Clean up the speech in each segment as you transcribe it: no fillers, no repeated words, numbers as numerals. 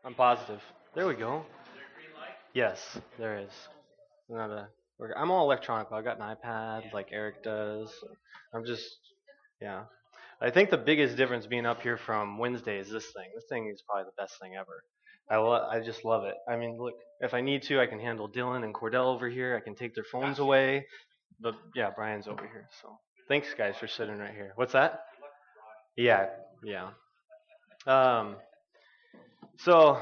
I'm positive. There we go. Yes, there is. Not a. I'm all electronic. I got an iPad like Eric does. I'm just, yeah. I think the biggest difference being up here from Wednesday is this thing. This thing is probably the best thing ever. I just love it. I mean, look, if I need to, I can handle Dylan and Cordell over here. I can take their phones away. But yeah, Brian's over here. So thanks, guys, for sitting right here. What's that? Yeah, yeah. Um, so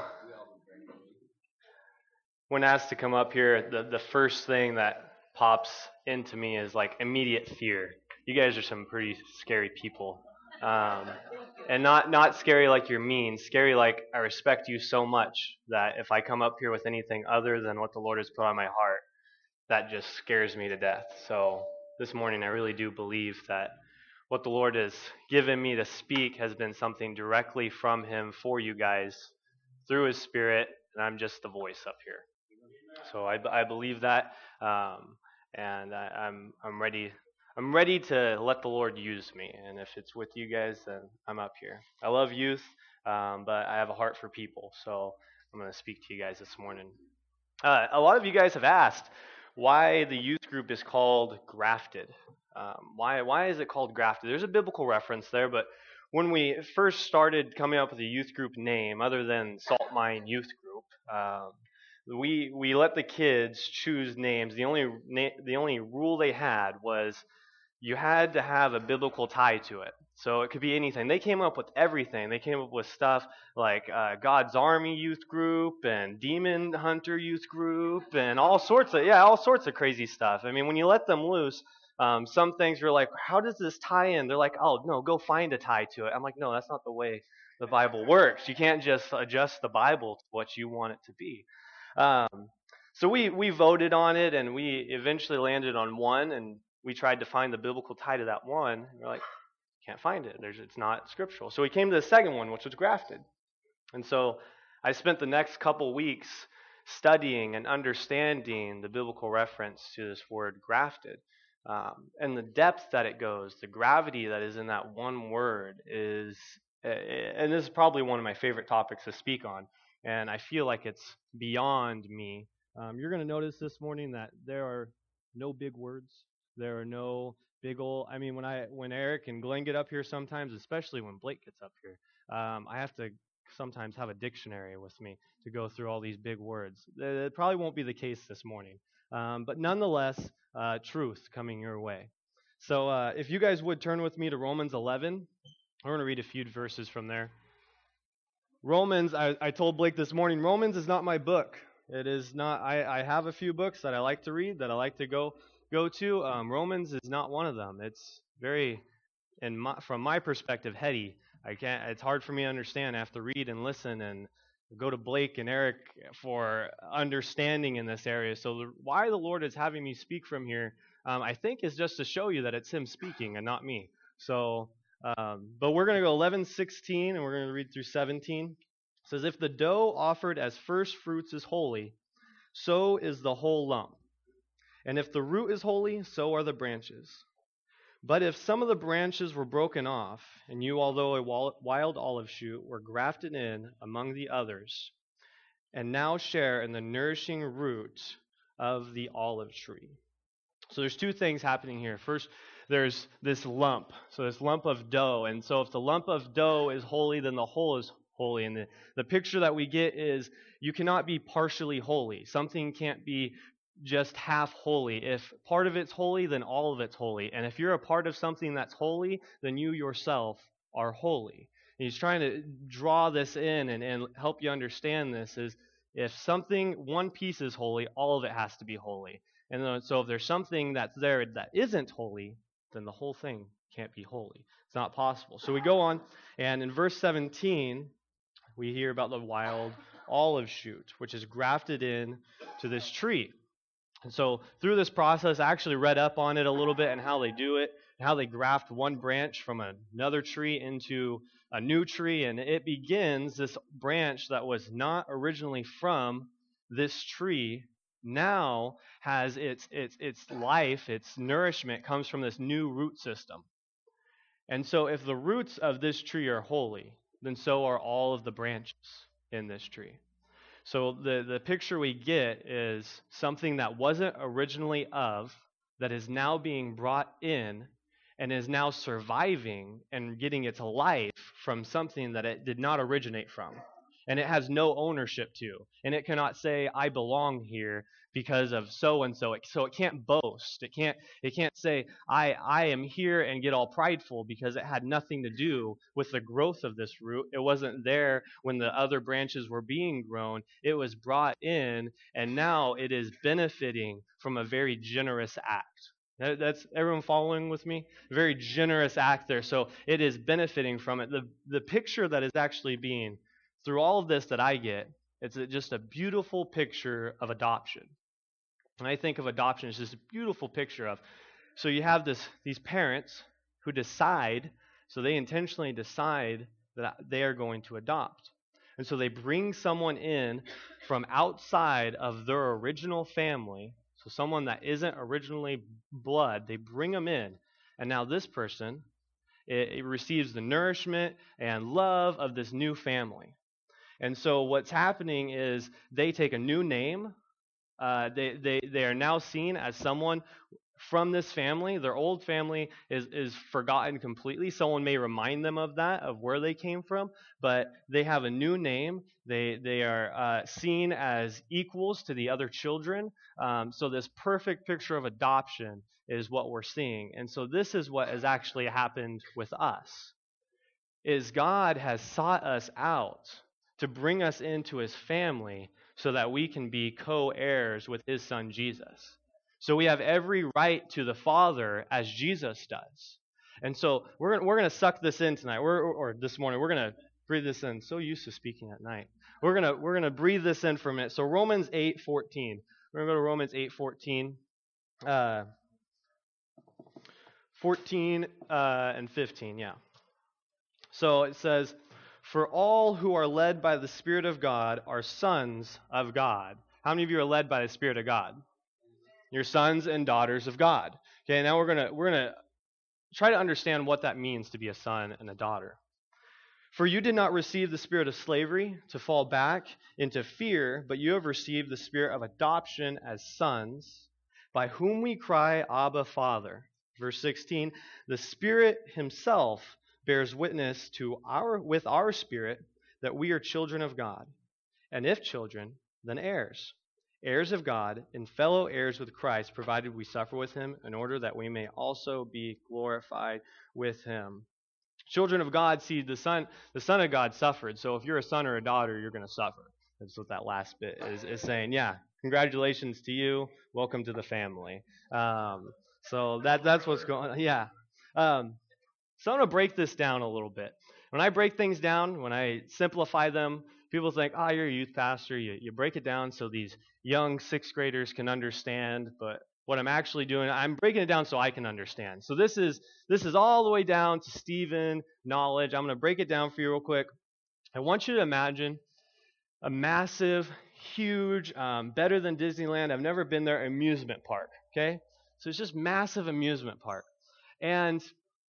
when asked to come up here, the first thing that pops into me is like immediate fear. You guys are some pretty scary people, um, and not scary like you're mean. Scary like I respect you so much that if I come up here with anything other than what the Lord has put on my heart, that just scares me to death. So this morning, I really do believe that what the Lord has given me to speak has been something directly from Him for you guys through His Spirit, and I'm just the voice up here. So I believe that, and I'm ready. I'm ready to let the Lord use me, and if it's with you guys, then I'm up here. I love youth, but I have a heart for people, so I'm going to speak to you guys this morning. A lot of you guys have asked why the youth group is called Grafted. Why is it called Grafted? There's a biblical reference there, but when we first started coming up with a youth group name, other than Salt Mine Youth Group, we let the kids choose names. The only rule they had was you had to have a biblical tie to it. So it could be anything. They came up with everything. They came up with stuff like God's Army Youth Group and Demon Hunter Youth Group and all sorts of crazy stuff. I mean, when you let them loose, some things you're like, how does this tie in? They're like, oh no, go find a tie to it. I'm like, no, that's not the way the Bible works. You can't just adjust the Bible to what you want it to be. Um, so we voted on it, and we eventually landed on one, and we tried to find the biblical tie to that one. And we're like, can't find it. It's not scriptural. So we came to the second one, which was grafted. And so I spent the next couple weeks studying and understanding the biblical reference to this word grafted. And the depth that it goes, the gravity that is in that one word is, and this is probably one of my favorite topics to speak on, and I feel like it's beyond me. You're going to notice this morning that there are no big words. There are no big old. I mean, when Eric and Glenn get up here sometimes, especially when Blake gets up here, I have to sometimes have a dictionary with me to go through all these big words. It probably won't be the case this morning, but nonetheless, truth coming your way. So if you guys would turn with me to Romans 11, I'm going to read a few verses from there. Romans, I told Blake this morning, Romans is not my book. It is not. I have a few books that I like to read, that I like to go to. Romans is not one of them. It's very, from my perspective, heady. I can't. It's hard for me to understand. I have to read and listen and go to Blake and Eric for understanding in this area. So why the Lord is having me speak from here, I think, is just to show you that it's Him speaking and not me. So, but we're going to go 11:16 and we're going to read through 17. It says, if the dough offered as first fruits is holy, so is the whole lump. And if the root is holy, so are the branches. But if some of the branches were broken off, and you, although a wild olive shoot, were grafted in among the others, and now share in the nourishing root of the olive tree. So there's two things happening here. First, there's this lump. So this lump of dough. And so if the lump of dough is holy, then the whole is holy. And the picture that we get is you cannot be partially holy. Something can't be just half holy. If part of it's holy, then all of it's holy. And if you're a part of something that's holy, then you yourself are holy. And he's trying to draw this in and help you understand this is if something, one piece is holy, all of it has to be holy. And then, so if there's something that's there that isn't holy, then the whole thing can't be holy. It's not possible. So we go on, and in verse 17, we hear about the wild olive shoot, which is grafted in to this tree. And so through this process, I actually read up on it a little bit and how they do it, and how they graft one branch from another tree into a new tree, and it begins this branch that was not originally from this tree now has its life, its nourishment comes from this new root system. And so if the roots of this tree are holy, then so are all of the branches. in this tree. So the picture we get is something that wasn't originally of, that is now being brought in and is now surviving and getting its life from something that it did not originate from. And it has no ownership to. And it cannot say, I belong here because of so and so. So it can't boast. It can't say, I am here and get all prideful, because it had nothing to do with the growth of this root. It wasn't there when the other branches were being grown. It was brought in, and now it is benefiting from a very generous act. That's everyone following with me? A very generous act there. So it is benefiting from it. The picture that is actually being, through all of this that I get, it's just a beautiful picture of adoption. And I think of adoption as just a beautiful picture of, so you have these parents who decide, so they intentionally decide that they are going to adopt. And so they bring someone in from outside of their original family, so someone that isn't originally blood, they bring them in. And now this person, it receives the nourishment and love of this new family. And so what's happening is they take a new name. They are now seen as someone from this family. Their old family is forgotten completely. Someone may remind them of that, of where they came from, but they have a new name. They are seen as equals to the other children. So this perfect picture of adoption is what we're seeing. And so this is what has actually happened with us, is God has sought us out to bring us into his family so that we can be co-heirs with his son Jesus. So we have every right to the Father as Jesus does. And so we're going to suck this in tonight, or this morning. We're going to breathe this in. So used to speaking at night. We're going to breathe this in for a minute. So Romans 8:14. We're going to go to Romans 8:14. 14 and 15, yeah. So it says, for all who are led by the Spirit of God are sons of God. How many of you are led by the Spirit of God? You're sons and daughters of God. Okay, now we're gonna try to understand what that means to be a son and a daughter. For you did not receive the spirit of slavery to fall back into fear, but you have received the spirit of adoption as sons, by whom we cry, Abba, Father. Verse 16, the Spirit himself bears witness with our spirit that we are children of God. And if children, then heirs. Heirs of God and fellow heirs with Christ, provided we suffer with him, in order that we may also be glorified with him. Children of God, see, the Son of God suffered. So if you're a son or a daughter, you're going to suffer. That's what that last bit is saying. Yeah, congratulations to you. Welcome to the family. So that's what's going on. Yeah. So I'm going to break this down a little bit. When I break things down, when I simplify them, people think, you're a youth pastor. You break it down so these young sixth graders can understand. But what I'm actually doing, I'm breaking it down so I can understand. So this is all the way down to Stephen knowledge. I'm going to break it down for you real quick. I want you to imagine a massive, huge, better than Disneyland, I've never been there, amusement park. Okay? So it's just massive amusement park. And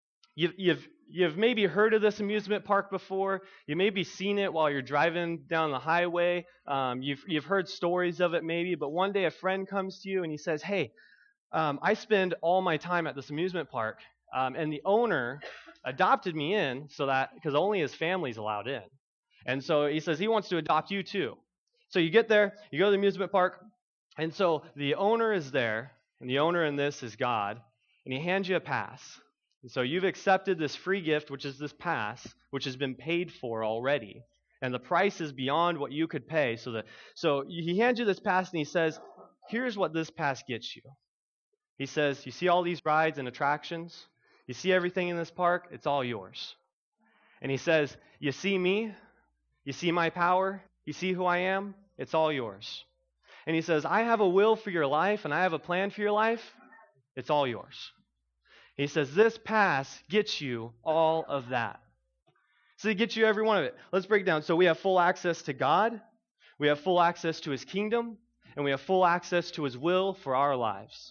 You've maybe heard of this amusement park before. You maybe seen it while you're driving down the highway. You've heard stories of it maybe, but one day a friend comes to you and he says, hey, I spend all my time at this amusement park, and the owner adopted me in so that, because only his family's allowed in. And so he says he wants to adopt you too. So you get there, you go to the amusement park, and so the owner is there, and the owner in this is God, and he hands you a pass. And so you've accepted this free gift, which is this pass, which has been paid for already. And the price is beyond what you could pay. So he hands you this pass and he says, here's what this pass gets you. He says, you see all these rides and attractions? You see everything in this park? It's all yours. And he says, you see me? You see my power? You see who I am? It's all yours. And he says, I have a will for your life and I have a plan for your life. It's all yours. He says, this pass gets you all of that. So it gets you every one of it. Let's break it down. So we have full access to God, we have full access to his kingdom, and we have full access to his will for our lives.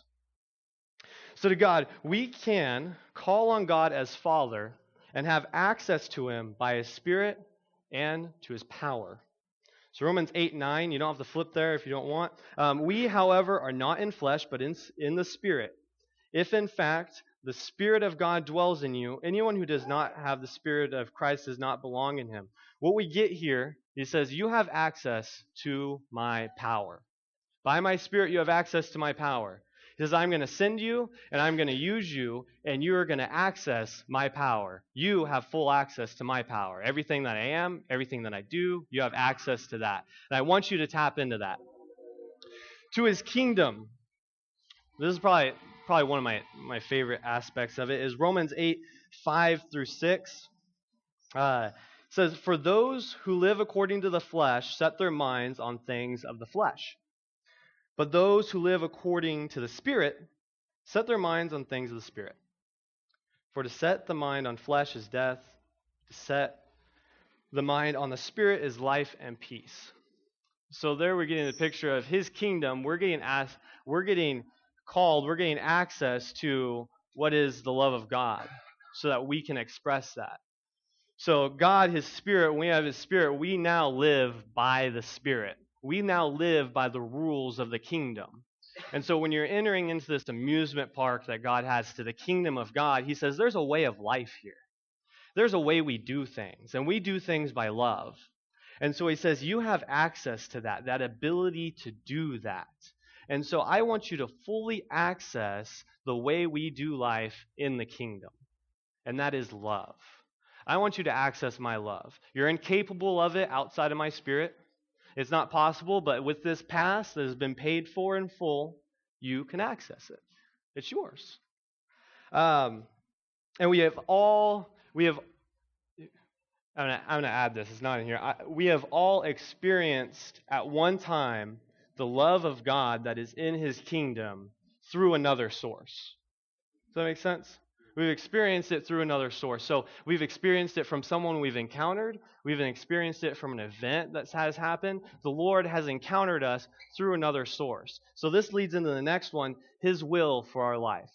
So to God, we can call on God as Father and have access to him by his Spirit and to his power. So Romans 8:9, you don't have to flip there if you don't want. We, however, are not in flesh, but in the Spirit. If in fact the Spirit of God dwells in you, anyone who does not have the Spirit of Christ does not belong in him. What we get here, he says, you have access to my power. By my Spirit, you have access to my power. He says, I'm going to send you, and I'm going to use you, and you are going to access my power. You have full access to my power. Everything that I am, everything that I do, you have access to that. And I want you to tap into that. To his kingdom. This is probably one of my favorite aspects of it, is Romans 8:5-6. Says, for those who live according to the flesh set their minds on things of the flesh. But those who live according to the Spirit set their minds on things of the Spirit. For to set the mind on flesh is death, to set the mind on the Spirit is life and peace. So there we're getting the picture of his kingdom. We're getting called, we're getting access to what is the love of God so that we can express that. So God, his Spirit, when we have his Spirit, we now live by the Spirit. We now live by the rules of the kingdom. And so when you're entering into this amusement park that God has to the kingdom of God, he says there's a way of life here. There's a way we do things, and we do things by love. And so he says you have access to that ability to do that. And so I want you to fully access the way we do life in the kingdom, and that is love. I want you to access my love. You're incapable of it outside of my Spirit. It's not possible, but with this pass that has been paid for in full, you can access it. It's yours. And I'm going to add this. It's not in here. We have all experienced at one time the love of God that is in his kingdom through another source. Does that make sense? We've experienced it through another source. So we've experienced it from someone we've encountered. We've experienced it from an event that has happened. The Lord has encountered us through another source. So this leads into the next one, his will for our life.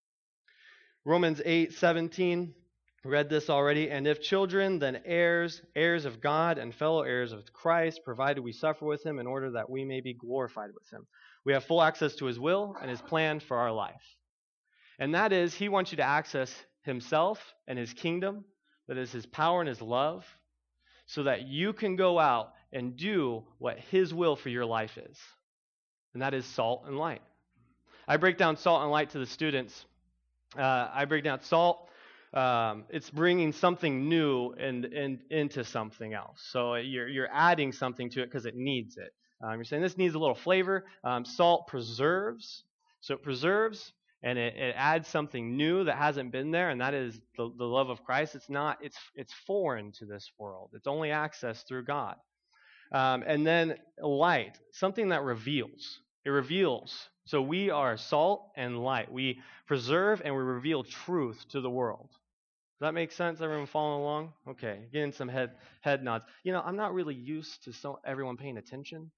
Romans 8:17, read this already. And if children, then heirs, heirs of God and fellow heirs of Christ, provided we suffer with him in order that we may be glorified with him. We have full access to his will and his plan for our life. And that is, he wants you to access himself and his kingdom, that is his power and his love, so that you can go out and do what his will for your life is. And that is salt and light. I break down salt and light to the students. I break down salt. It's bringing something new and into something else. So you're adding something to it because it needs it. You're saying this needs a little flavor. Salt preserves. So it preserves. And it adds something new that hasn't been there, and that is the love of Christ. It's foreign to this world. It's only accessed through God. And then light, something that reveals. It reveals. So we are salt and light. We preserve and we reveal truth to the world. Does that make sense? Everyone following along? Okay, getting some head nods. I'm not really used to everyone paying attention.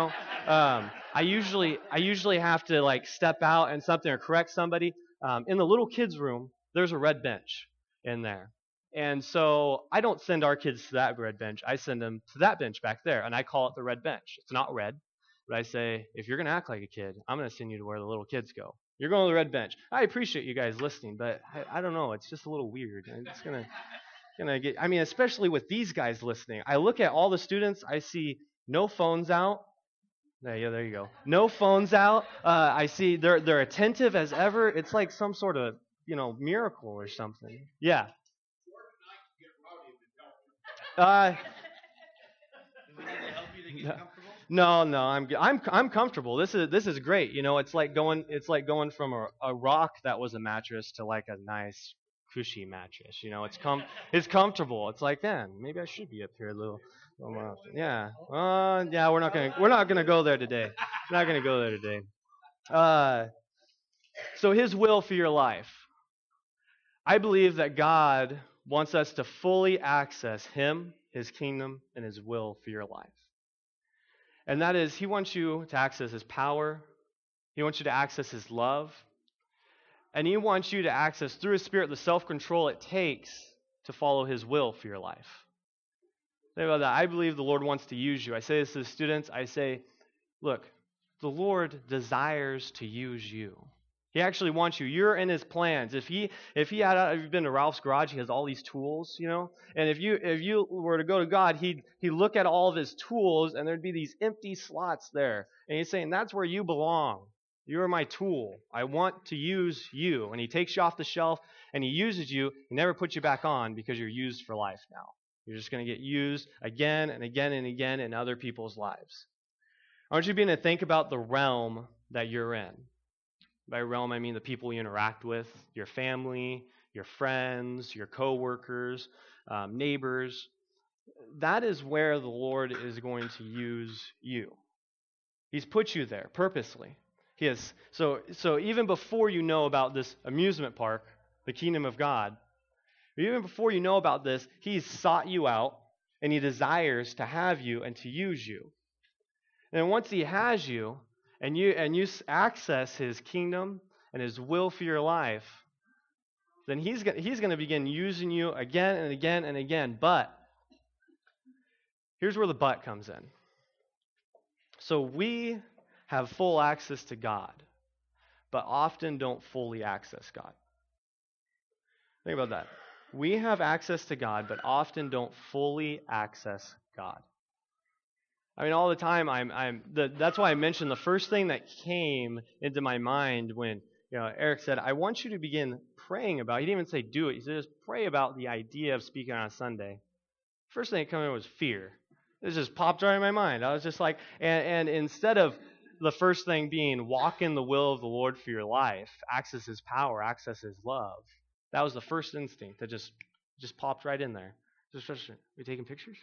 I usually have to step out and something or correct somebody. In the little kids' room, there's a red bench in there, and so I don't send our kids to that red bench. I send them to that bench back there, and I call it the red bench. It's not red, but I say, if you're gonna act like a kid, I'm gonna send you to where the little kids go. You're going to the red bench. I appreciate you guys listening, but I don't know. It's just a little weird. It's gonna get. Especially with these guys listening. I look at all the students. I see no phones out. Yeah, there you go. No phones out. I see they're attentive as ever. It's like some sort of miracle or something. Yeah. No, I'm comfortable. This is great. It's like going from a rock that was a mattress to like a nice cushy mattress. It's comfortable. It's like, man, maybe I should be up here a little more often. Yeah. Yeah. We're not gonna go there today. We're not gonna go there today. So his will for your life. I believe that God wants us to fully access him, his kingdom, and his will for your life. And that is, he wants you to access his power. He wants you to access his love. And he wants you to access, through his Spirit, the self-control it takes to follow his will for your life. Does Think about that. I believe the Lord wants to use you. I say this to the students. I say, look, the Lord desires to use you. He actually wants you. You're in His plans. If you've been to Ralph's garage, he has all these tools, And if you were to go to God, he'd look at all of His tools, and there'd be these empty slots there. And He's saying, that's where you belong. You're my tool. I want to use you. And He takes you off the shelf, and He uses you. He never puts you back on because you're used for life now. You're just going to get used again and again and again in other people's lives. I want you to begin to think about the realm that you're in. By realm, I mean the people you interact with, your family, your friends, your coworkers, neighbors. That is where the Lord is going to use you. He's put you there purposely. He has. So even before you know about this amusement park, the kingdom of God, even before you know about this, He's sought you out, and He desires to have you and to use you. And once He has you, and you access His kingdom and His will for your life, then He's going to begin using you again and again and again. But here's where the but comes in. So we have full access to God, but often don't fully access God. Think about that. We have access to God, but often don't fully access God. I mean, all the time, that's why I mentioned the first thing that came into my mind when Eric said, I want you to begin praying about it. He didn't even say do it. He said, just pray about the idea of speaking on a Sunday. First thing that came in was fear. It just popped right in my mind. I was just like, and instead of the first thing being walk in the will of the Lord for your life, access His power, access His love, that was the first instinct that just popped right in there. Are we taking pictures?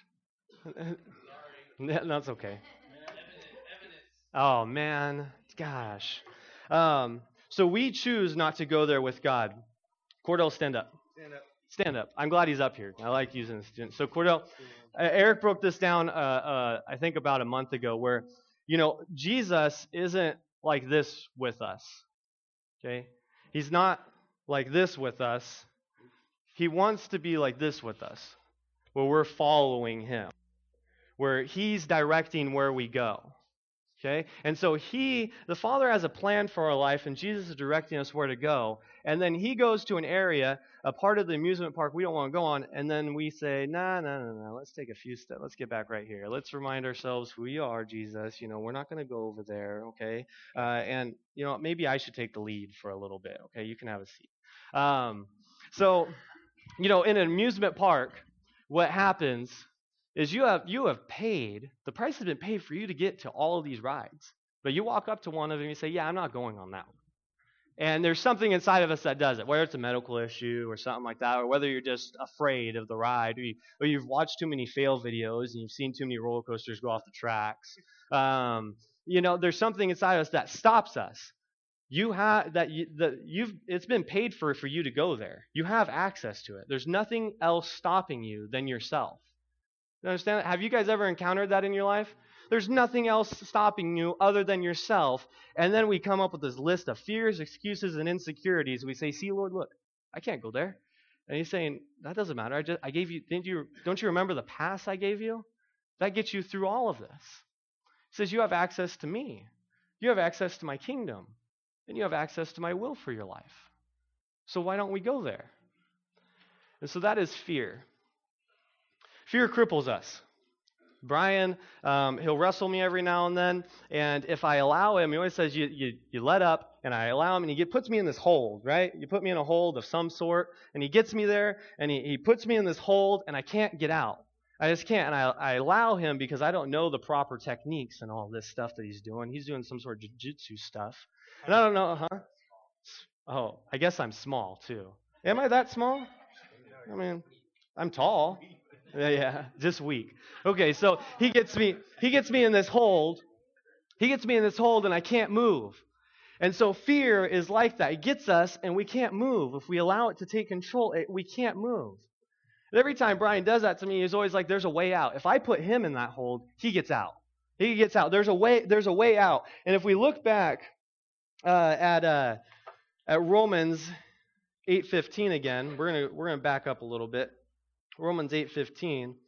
That's okay. Oh, man. Gosh. So we choose not to go there with God. Cordell, stand up. Stand up. I'm glad he's up here. I like using the students. So Cordell, Eric broke this down, I think about a month ago, where, Jesus isn't like this with us. Okay? He's not like this with us. He wants to be like this with us, where we're following Him, where He's directing where we go. Okay? And so the Father has a plan for our life, and Jesus is directing us where to go. And then He goes to an area, a part of the amusement park we don't want to go on, and then we say, no, let's take a few steps. Let's get back right here. Let's remind ourselves who you are, Jesus. We're not going to go over there, okay? And maybe I should take the lead for a little bit, okay? You can have a seat. So, in an amusement park, what happens is you have paid, the price has been paid for you to get to all of these rides. But you walk up to one of them and you say, yeah, I'm not going on that one. And there's something inside of us that does it, whether it's a medical issue or something like that, or whether you're just afraid of the ride, or you've watched too many fail videos and you've seen too many roller coasters go off the tracks. There's something inside of us that stops us. It's been paid for you to go there. You have access to it. There's nothing else stopping you than yourself. You understand that? Have you guys ever encountered that in your life? There's nothing else stopping you other than yourself. And then we come up with this list of fears, excuses, and insecurities. We say, see, Lord, look, I can't go there. And He's saying, that doesn't matter. I gave you, don't you remember the pass I gave you? That gets you through all of this. He says, you have access to me. You have access to my kingdom. And you have access to my will for your life. So why don't we go there? And so that is fear. Fear cripples us. Brian, he'll wrestle me every now and then, and if I allow him, he always says, you let up, and I allow him, and he puts me in this hold, right? You put me in a hold of some sort, and he gets me there, and he puts me in this hold, and I can't get out. I just can't, and I allow him because I don't know the proper techniques and all this stuff that he's doing. He's doing some sort of jiu-jitsu stuff, and I don't know, Oh, I guess I'm small, too. Am I that small? I mean, I'm tall. Yeah, just weak. Okay, so he gets me in this hold. He gets me in this hold and I can't move. And so fear is like that. It gets us and we can't move. If we allow it to take control, we can't move. And every time Brian does that to me, he's always like, there's a way out. If I put him in that hold, he gets out. He gets out. There's a way out. And if we look back at Romans 8:15 again, we're gonna back up a little bit. Romans 8:15.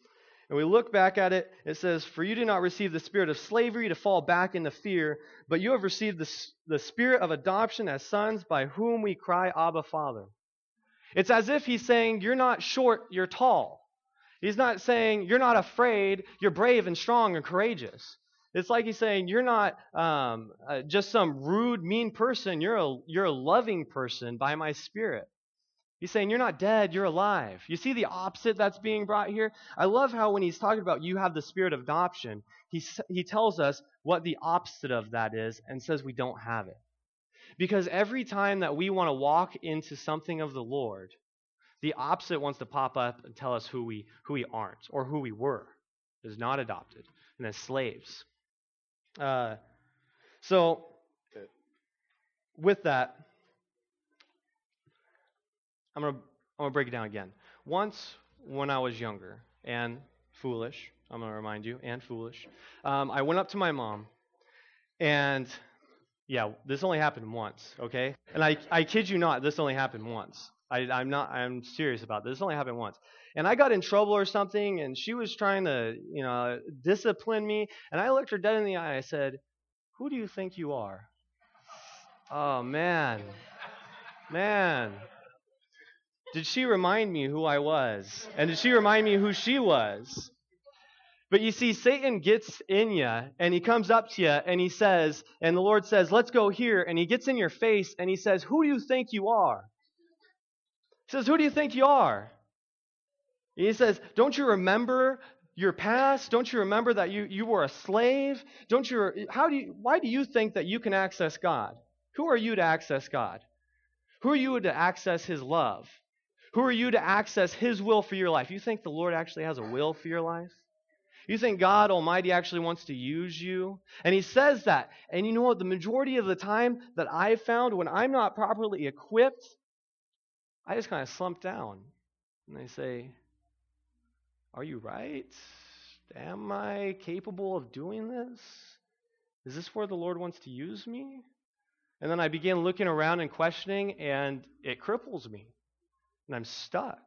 And we look back at it, it says, "For you did not receive the spirit of slavery to fall back into fear, but you have received the spirit of adoption as sons, by whom we cry, Abba, Father." It's as if he's saying, you're not short, you're tall. He's not saying, you're not afraid, you're brave and strong and courageous. It's like he's saying, you're not just some rude, mean person, you're a loving person by my spirit. He's saying, you're not dead, you're alive. You see the opposite that's being brought here? I love how when he's talking about you have the spirit of adoption, he tells us what the opposite of that is and says we don't have it. Because every time that we want to walk into something of the Lord, the opposite wants to pop up and tell us who we aren't, or who we were, as not adopted, and as slaves. So, with that, I'm gonna break it down again. Once, when I was younger and foolish, I'm gonna remind you, and foolish, I went up to my mom, and yeah, this only happened once, okay? And I kid you not, this only happened once. I'm serious about this. This only happened once. And I got in trouble or something, and she was trying to, discipline me, and I looked her dead in the eye. I said, "Who do you think you are?" Oh, man. Did she remind me who I was? And did she remind me who she was? But you see, Satan gets in you, and he comes up to you, and he says, and the Lord says, "Let's go here." And he gets in your face, and he says, "Who do you think you are?" He says, "Who do you think you are?" And he says, "Don't you remember your past? Don't you remember that you were a slave? Why do you think that you can access God? Who are you to access God? Who are you to access His love? Who are you to access His will for your life? You think the Lord actually has a will for your life? You think God Almighty actually wants to use you?" And he says that. And you know what? The majority of the time that I've found, when I'm not properly equipped, I just kind of slump down. And I say, "Are you right? Am I capable of doing this? Is this where the Lord wants to use me?" And then I begin looking around and questioning, and it cripples me. And I'm stuck.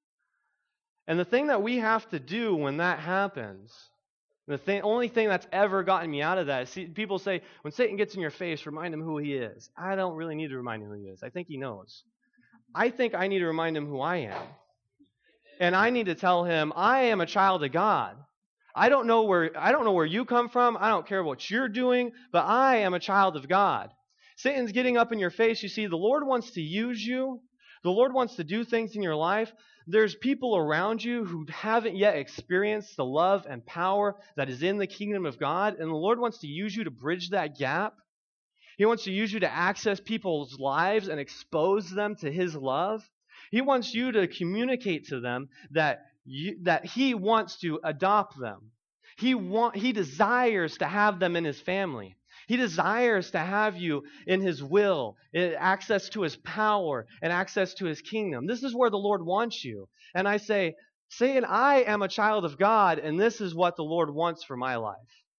And the thing that we have to do when that happens, only thing that's ever gotten me out of that is, people say, when Satan gets in your face, remind him who he is. I don't really need to remind him who he is. I think he knows. I think I need to remind him who I am. And I need to tell him, I am a child of God. I don't know where you come from. I don't care what you're doing, but I am a child of God. Satan's getting up in your face. You see, the Lord wants to use you. The Lord wants to do things in your life. There's people around you who haven't yet experienced the love and power that is in the kingdom of God, and the Lord wants to use you to bridge that gap. He wants to use you to access people's lives and expose them to His love. He wants you to communicate to them that He wants to adopt them. He desires to have them in His family. He desires to have you in His will, access to His power, and access to His kingdom. This is where the Lord wants you. And I say, Satan, I am a child of God, and this is what the Lord wants for my life.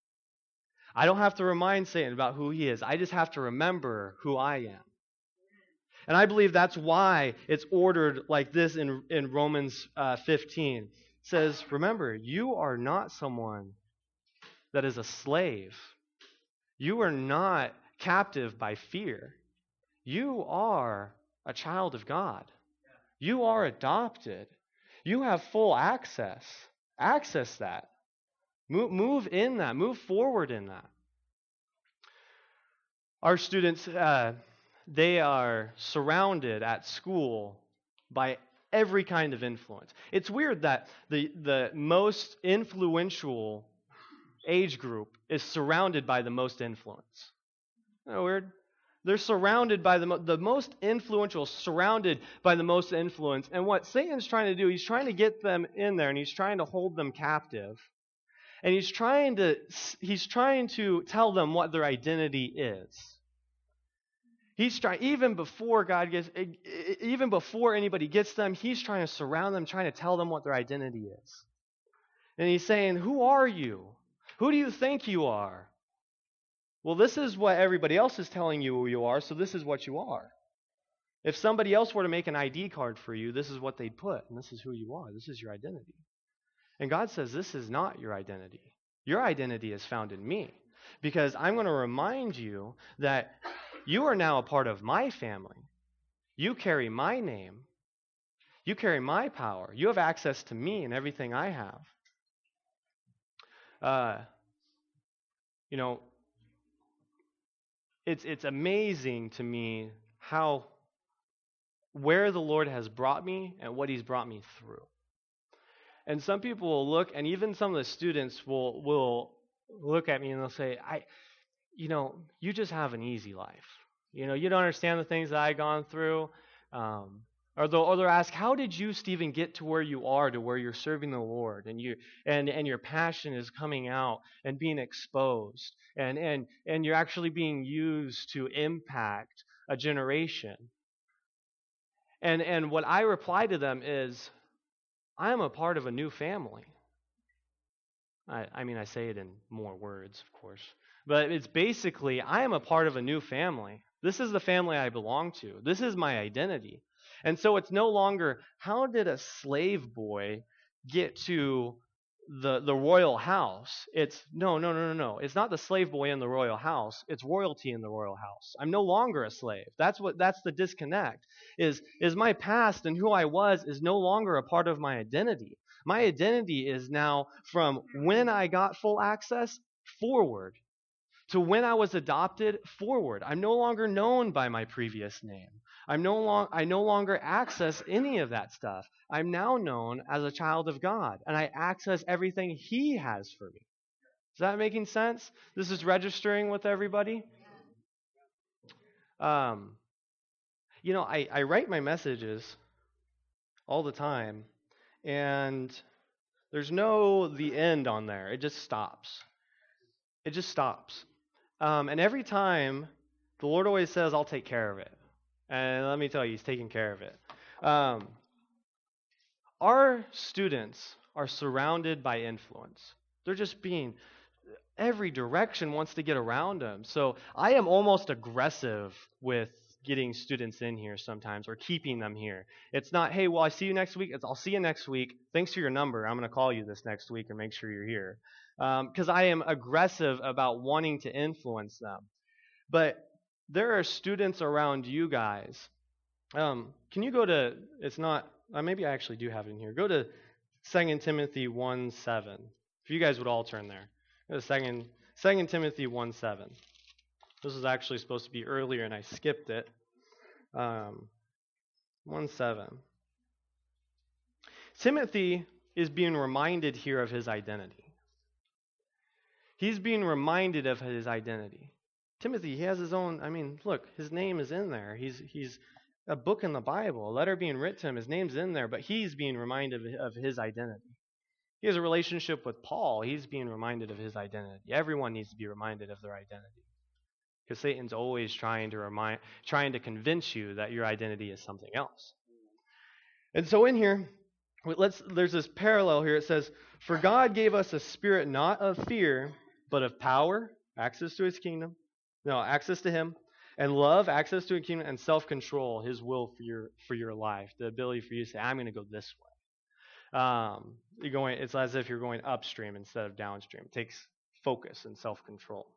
I don't have to remind Satan about who he is. I just have to remember who I am. And I believe that's why it's ordered like this in Romans 15. It says, remember, you are not someone that is a slave. You are not captive by fear. You are a child of God. You are adopted. You have full access. Access that. Move in that. Move forward in that. Our students, they are surrounded at school by every kind of influence. It's weird that the most influential age group is surrounded by the most influence. Isn't that weird? They're surrounded by the most influential, surrounded by the most influence. And what Satan's trying to do, he's trying to get them in there, and he's trying to hold them captive. And he's trying to tell them what their identity is. He's trying, even before anybody gets them, he's trying to surround them, trying to tell them what their identity is. And he's saying, who are you? Who do you think you are? Well, this is what everybody else is telling you who you are, so this is what you are. If somebody else were to make an ID card for you, this is what they'd put, and this is who you are. This is your identity. And God says, this is not your identity. Your identity is found in me, because I'm going to remind you that you are now a part of my family. You carry my name. You carry my power. You have access to me and everything I have. It's amazing to me where the Lord has brought me and what he's brought me through. And some people will look, and even some of the students will look at me and they'll say, you just have an easy life. You don't understand the things that I've gone through. Or they'll ask, how did you, Stephen, get to where you are, to where you're serving the Lord, and your passion is coming out and being exposed, and you're actually being used to impact a generation? And what I reply to them is, I am a part of a new family. I say it in more words, of course. But it's basically, I am a part of a new family. This is the family I belong to. This is my identity. And so it's no longer, how did a slave boy get to the royal house? It's, no. It's not the slave boy in the royal house. It's royalty in the royal house. I'm no longer a slave. That's the disconnect. Is my past and who I was is no longer a part of my identity. My identity is now from when I got full access forward to when I was adopted forward. I'm no longer known by my previous name. I no longer access any of that stuff. I'm now known as a child of God, and I access everything he has for me. Is that making sense? This is registering with everybody? I write my messages all the time, and there's no the end on there. It just stops. It just stops. And every time, the Lord always says, I'll take care of it. And let me tell you, he's taking care of it. Our students are surrounded by influence. They're just every direction wants to get around them. So I am almost aggressive with getting students in here sometimes, or keeping them here. It's not, hey, well, I see you next week. It's, I'll see you next week. Thanks for your number. I'm going to call you this next week and make sure you're here. Because I am aggressive about wanting to influence them. But there are students around you guys. Can you go to, it's not, maybe I actually do have it in here. Go to 2 Timothy 1:7. If you guys would all turn there. Go to 2 Timothy 1:7. This was actually supposed to be earlier and I skipped it. 1:7. Timothy is being reminded here of his identity. He's being reminded of his identity. Timothy, he has his own, look, his name is in there. He's a book in the Bible, a letter being written to him, his name's in there, but he's being reminded of his identity. He has a relationship with Paul. He's being reminded of his identity. Everyone needs to be reminded of their identity. Because Satan's always trying to convince you that your identity is something else. And so in here, there's this parallel here. It says, for God gave us a spirit not of fear, but of power, access to his kingdom. No, access to him, and love, access to a kingdom, and self-control, his will for your life, the ability for you to say, I'm going to go this way. It's as if you're going upstream instead of downstream. It takes focus and self-control.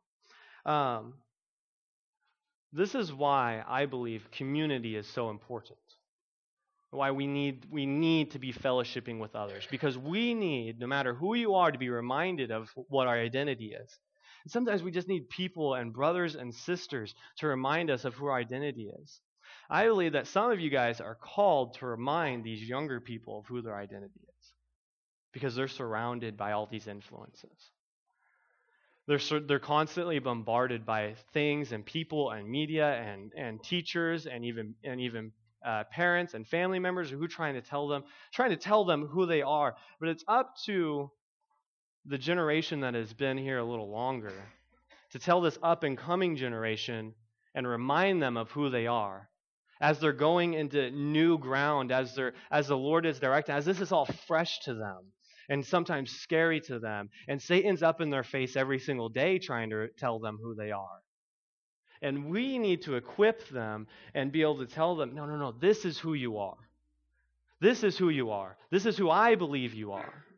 This is why I believe community is so important. Why we need to be fellowshipping with others, because we need, no matter who you are, to be reminded of what our identity is. And sometimes we just need people and brothers and sisters to remind us of who our identity is. I believe that some of you guys are called to remind these younger people of who their identity is, because they're surrounded by all these influences. They're constantly bombarded by things and people and media and teachers and even parents and family members who are trying to tell them who they are. But it's up to the generation that has been here a little longer to tell this up and coming generation and remind them of who they are as they're going into new ground, as the Lord is directing, as this is all fresh to them and sometimes scary to them, and Satan's up in their face every single day trying to tell them who they are. And we need to equip them and be able to tell them, no, this is who you are. This is who you are. This is who I believe you are.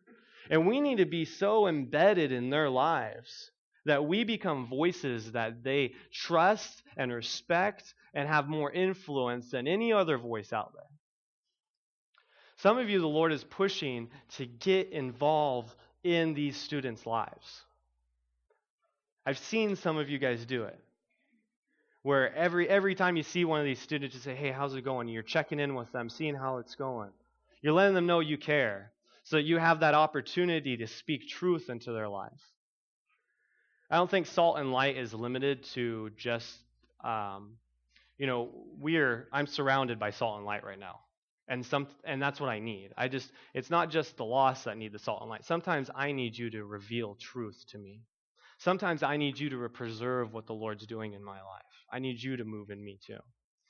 And we need to be so embedded in their lives that we become voices that they trust and respect and have more influence than any other voice out there. Some of you, the Lord is pushing to get involved in these students' lives. I've seen some of you guys do it, where every time you see one of these students, you say, hey, how's it going? You're checking in with them, seeing how it's going. You're letting them know you care, so that you have that opportunity to speak truth into their life. I don't think Salt and Light is limited to just, I'm surrounded by Salt and Light right now. And that's what I need. It's not just the lost that need the salt and light. Sometimes I need you to reveal truth to me. Sometimes I need you to preserve what the Lord's doing in my life. I need you to move in me too.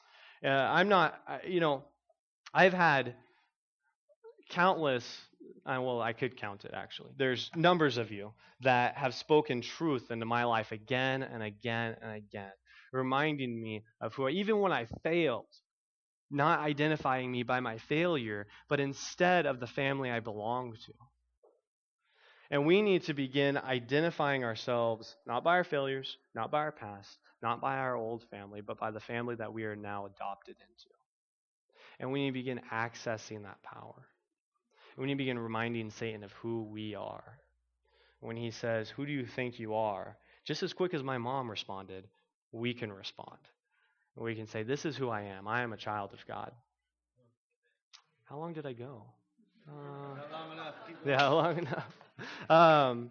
I've had countless, I could count it actually. There's numbers of you that have spoken truth into my life again and again and again, reminding me of even when I failed, not identifying me by my failure, but instead of the family I belong to. And we need to begin identifying ourselves not by our failures, not by our past, not by our old family, but by the family that we are now adopted into. And we need to begin accessing that power. And we need to begin reminding Satan of who we are. When he says, who do you think you are? Just as quick as my mom responded, we can respond. And we can say, this is who I am. I am a child of God. How long did I go? Long enough. Long enough.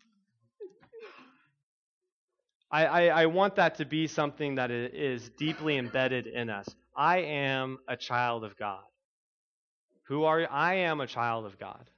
I want that to be something that is deeply embedded in us. I am a child of God. Who are you? I am a child of God.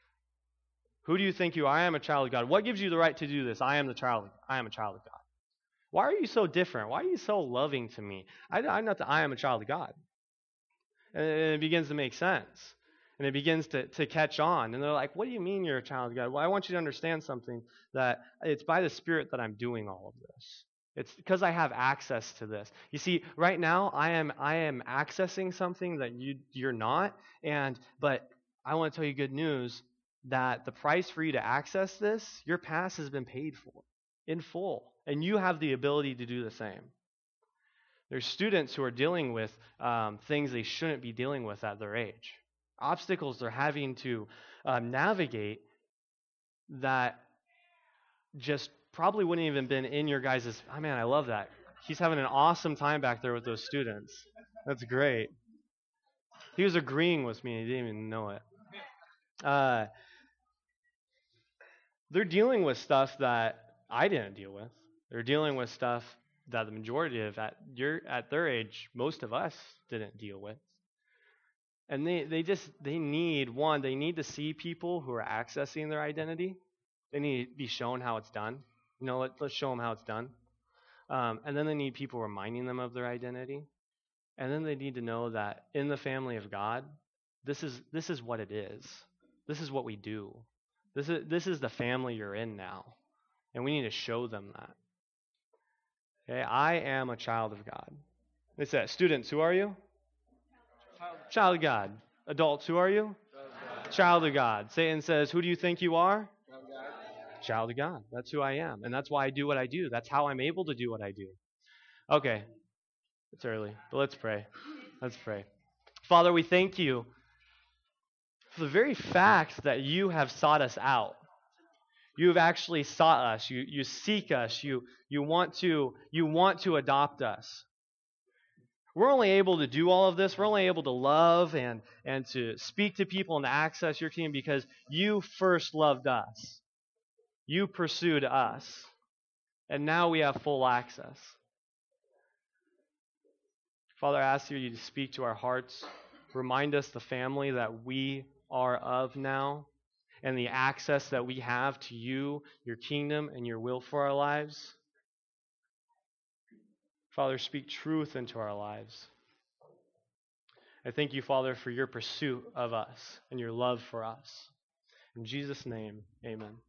Who do you think you are? I am a child of God. What gives you the right to do this? I am a child of God. Why are you so different? Why are you so loving to me? I am a child of God. And it begins to make sense. And it begins to catch on. And they're like, what do you mean you're a child of God? Well, I want you to understand something, that it's by the Spirit that I'm doing all of this. It's because I have access to this. You see, right now I am accessing something that you're not. But I want to tell you good news, that the price for you to access this, your past has been paid for in full. And you have the ability to do the same. There's students who are dealing with things they shouldn't be dealing with at their age. Obstacles they're having to navigate that just probably wouldn't even been in your guys'. Oh man, I love that. He's having an awesome time back there with those students. That's great. He was agreeing with me and he didn't even know it. They're dealing with stuff that I didn't deal with. They're dealing with stuff that the majority of at their age, most of us didn't deal with. And they need to see people who are accessing their identity. They need to be shown how it's done. Let's show them how it's done. And then they need people reminding them of their identity. And then they need to know that in the family of God, this is what it is. This is what we do. This is the family you're in now. And we need to show them that. Okay, I am a child of God. They said, students, who are you? Child of God. Adults, who are you? Child of God. Satan says, who do you think you are? Child of God. That's who I am. And that's why I do what I do. That's how I'm able to do what I do. Okay. It's early, but let's pray. Let's pray. Father, we thank you for the very fact that you have sought us out. You have actually sought us. You seek us. You want to adopt us. We're only able to do all of this. We're only able to love and to speak to people and to access your kingdom because you first loved us. You pursued us. And now we have full access. Father, I ask you to speak to our hearts. Remind us the family that we are of now and the access that we have to you, your kingdom, and your will for our lives. Father, speak truth into our lives. I thank you, Father, for your pursuit of us and your love for us. In Jesus' name, amen.